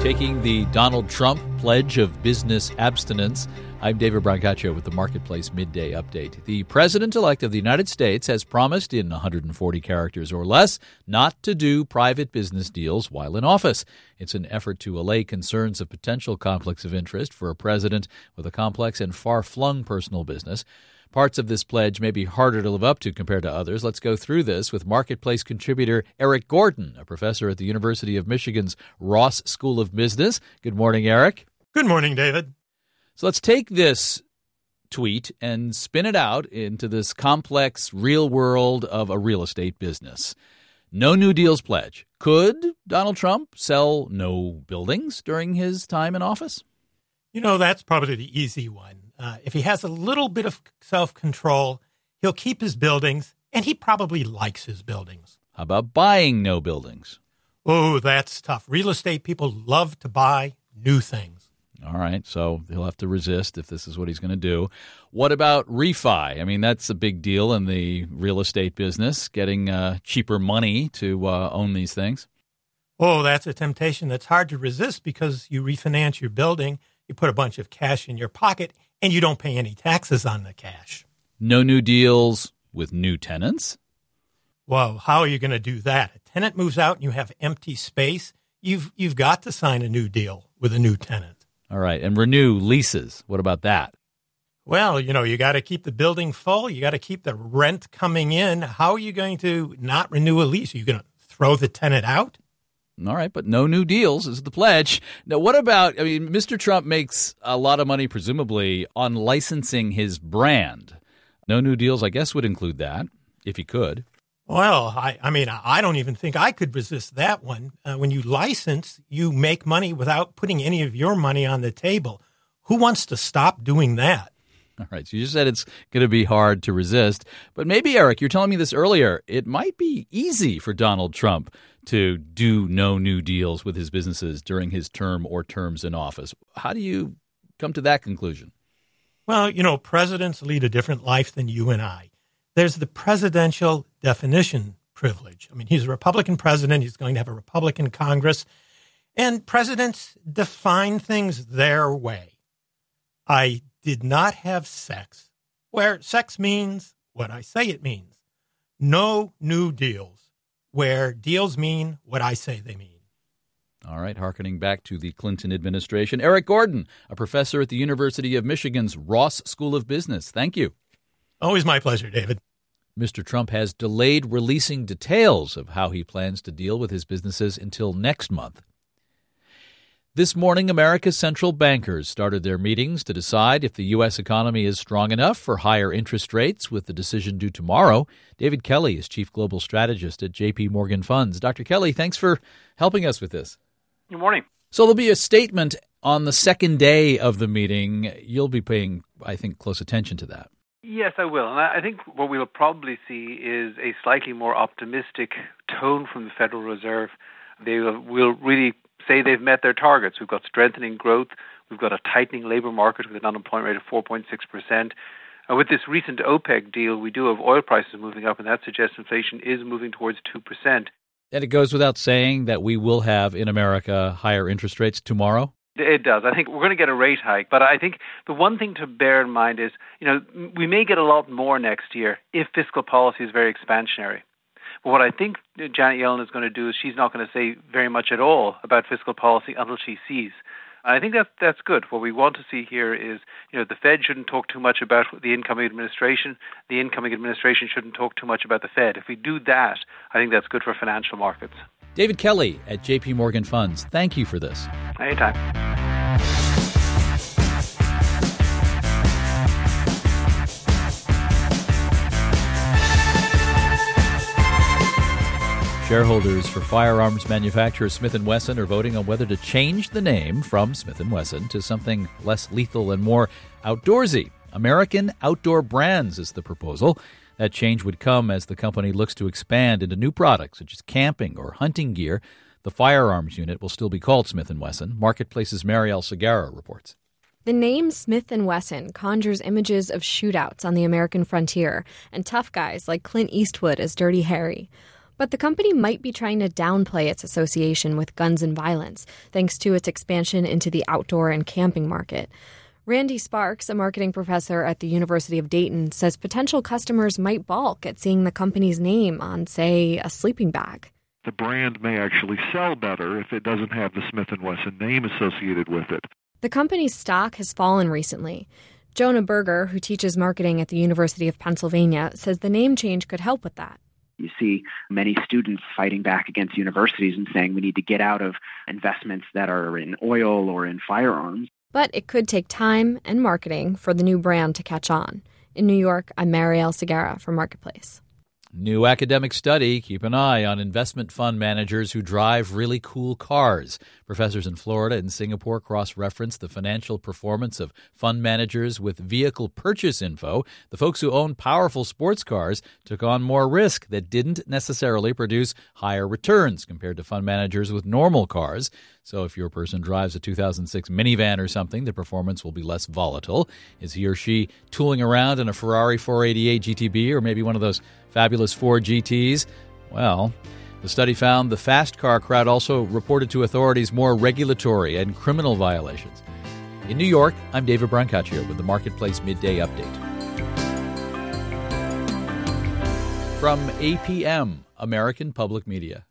Taking the Donald Trump pledge of business abstinence, I'm David Brancaccio with the Marketplace Midday Update. The President-elect of the United States has promised in 140 characters or less not to do private business deals while in office. It's an effort to allay concerns of potential conflicts of interest for a president with a complex and far-flung personal business. Parts of this pledge may be harder to live up to compared to others. Let's go through this with Marketplace contributor Eric Gordon, a professor at the University of Michigan's Ross School of Business. Good morning, Eric. Good morning, David. So let's take this tweet and spin it out into this complex real world of a real estate business. No New Deals pledge. Could Donald Trump sell no buildings during his time in office? You know, that's probably the easy one. If he has a little bit of self-control, he'll keep his buildings, and he probably likes his buildings. How about buying no buildings? Oh, that's tough. Real estate people love to buy new things. All right, so he'll have to resist if this is what he's going to do. What about refi? I mean, that's a big deal in the real estate business, getting cheaper money to own these things. Oh, that's a temptation that's hard to resist because you refinance your building, you put a bunch of cash in your pocket, and you don't pay any taxes on the cash. No new deals with new tenants? Well, how are you going to do that? A tenant moves out and you have empty space. You've got to sign a new deal with a new tenant. All right, and renew leases. What about that? Well, you know, you got to keep the building full. You got to keep the rent coming in. How are you going to not renew a lease? Are you going to throw the tenant out? All right, but no new deals is the pledge. Now, what about, Mr. Trump makes a lot of money, presumably, on licensing his brand. No new deals, I guess, would include that, if he could. Well, I don't even think I could resist that one. When you license, you make money without putting any of your money on the table. Who wants to stop doing that? All right, so you just said it's going to be hard to resist. But maybe, Eric, you're telling me this earlier, it might be easy for Donald Trump to do no new deals with his businesses during his term or terms in office. How do you come to that conclusion? Well, you know, presidents lead a different life than you and I. There's the presidential definition privilege. I mean, he's a Republican president. He's going to have a Republican Congress. And presidents define things their way. I did not have sex, where sex means what I say it means. No new deals, where deals mean what I say they mean. All right, hearkening back to the Clinton administration. Eric Gordon, a professor at the University of Michigan's Ross School of Business. Thank you. Always my pleasure, David. Mr. Trump has delayed releasing details of how he plans to deal with his businesses until next month. This morning, America's central bankers started their meetings to decide if the U.S. economy is strong enough for higher interest rates, with the decision due tomorrow. David Kelly is chief global strategist at J.P. Morgan Funds. Dr. Kelly, thanks for helping us with this. Good morning. So there'll be a statement on the second day of the meeting. You'll be paying, I think, close attention to that. Yes, I will. And I think what we'll probably see is a slightly more optimistic tone from the Federal Reserve. They will really say they've met their targets. We've got strengthening growth. We've got a tightening labor market with an unemployment rate of 4.6%. And with this recent OPEC deal, we do have oil prices moving up, and that suggests inflation is moving towards 2%. And it goes without saying that we will have in America higher interest rates tomorrow? It does. I think we're going to get a rate hike. But I think the one thing to bear in mind is, you know, we may get a lot more next year if fiscal policy is very expansionary. But what I think Janet Yellen is going to do is she's not going to say very much at all about fiscal policy until she sees. And I think that's good. What we want to see here is, you know, the Fed shouldn't talk too much about the incoming administration. The incoming administration shouldn't talk too much about the Fed. If we do that, I think that's good for financial markets. David Kelly at J.P. Morgan Funds. Thank you for this. Anytime. Shareholders for firearms manufacturer Smith & Wesson are voting on whether to change the name from Smith & Wesson to something less lethal and more outdoorsy. American Outdoor Brands is the proposal. That change would come as the company looks to expand into new products such as camping or hunting gear. The firearms unit will still be called Smith & Wesson. Marketplace's Marielle Segarra reports. The name Smith & Wesson conjures images of shootouts on the American frontier and tough guys like Clint Eastwood as Dirty Harry. But the company might be trying to downplay its association with guns and violence, thanks to its expansion into the outdoor and camping market. Randy Sparks, a marketing professor at the University of Dayton, says potential customers might balk at seeing the company's name on, say, a sleeping bag. The brand may actually sell better if it doesn't have the Smith & Wesson name associated with it. The company's stock has fallen recently. Jonah Berger, who teaches marketing at the University of Pennsylvania, says the name change could help with that. You see many students fighting back against universities and saying we need to get out of investments that are in oil or in firearms. But it could take time and marketing for the new brand to catch on. In New York, I'm Marielle Segarra for Marketplace. New academic study. Keep an eye on investment fund managers who drive really cool cars. Professors in Florida and Singapore cross-reference the financial performance of fund managers with vehicle purchase info. The folks who own powerful sports cars took on more risk that didn't necessarily produce higher returns compared to fund managers with normal cars. So if your person drives a 2006 minivan or something, the performance will be less volatile. Is he or she tooling around in a Ferrari 488 GTB or maybe one of those fabulous Ford GTs? Well, the study found the fast car crowd also reported to authorities more regulatory and criminal violations. In New York, I'm David Brancaccio with the Marketplace Midday Update. From APM, American Public Media.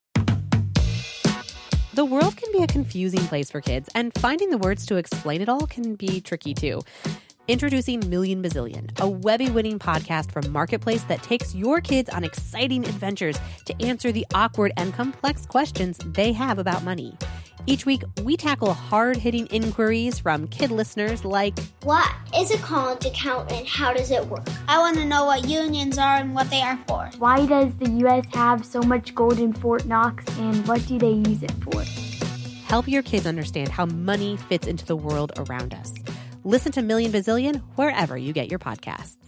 The world can be a confusing place for kids, and finding the words to explain it all can be tricky too. Introducing Million Bazillion, a Webby-winning podcast from Marketplace that takes your kids on exciting adventures to answer the awkward and complex questions they have about money. Each week, we tackle hard-hitting inquiries from kid listeners like, what is a college account and how does it work? I want to know what unions are and what they are for. Why does the U.S. have so much gold in Fort Knox and what do they use it for? Help your kids understand how money fits into the world around us. Listen to Million Bazillion wherever you get your podcasts.